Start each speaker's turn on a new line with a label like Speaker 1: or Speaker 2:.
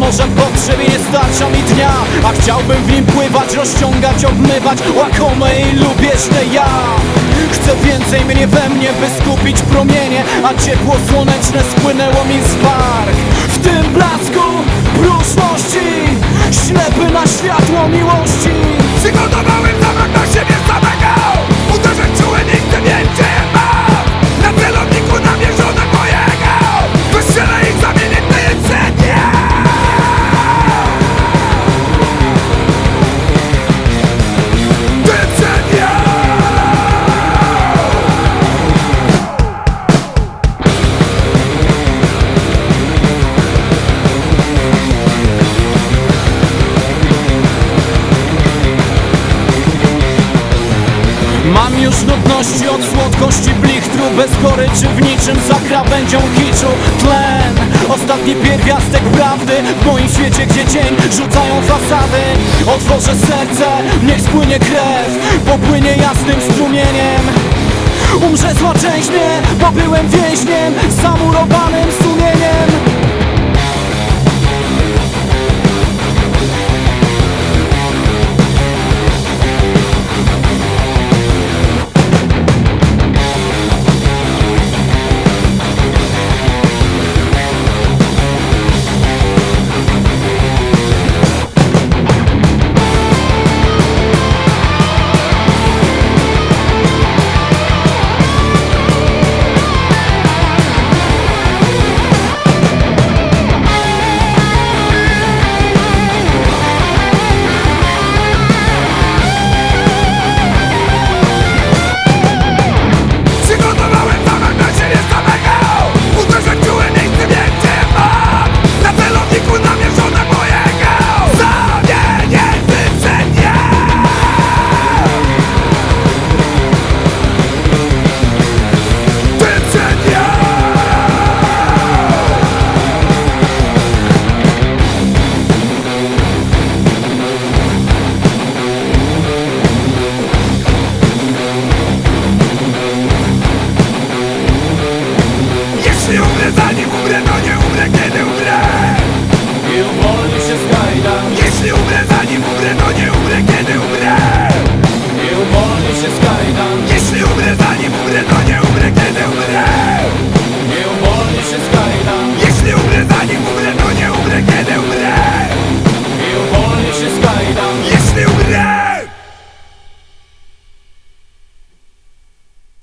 Speaker 1: morzem potrzeb i nie starcza mi dnia, a chciałbym w nim pływać, rozciągać, obmywać łakome i lubieżne ja. Chcę więcej mnie we mnie, by skupić promienie, a ciepło słoneczne spłynęło mi z warg. W tym blasku próżności, ślepy na światło miłości,
Speaker 2: przygotowałem zamach na siebie samego. Uderzeń czuły, nigdy wiem gdzie je mam. Na celowniku namierzone mojego. Wystrzelę ich, zamienię na jedzenie. Jedzenie.
Speaker 1: mam już nudności od słodkości blichtru, bez goryczy w niczym za krawędzią kiczu. Tlen, ostatni pierwiastek prawdy w moim świecie, gdzie cień rzucają fasady. Otworzę serce, niech spłynie krew, popłynie jasnym strumieniem. Umrze zła część mnie, bo byłem więźniem, zamurowanym sumieniem. Jeśli umrę, zanim umrę, to nie umrę, kiedy umrę. I uwolni się z kajdan.
Speaker 2: Jeśli umrę, zanim umrę, to nie umrę, kiedy umrę.
Speaker 1: I uwolni się z kajdan.
Speaker 2: Jeśli umrę, zanim umrę, to nie umrę, kiedy umrę.
Speaker 1: I uwolni się z kajdan.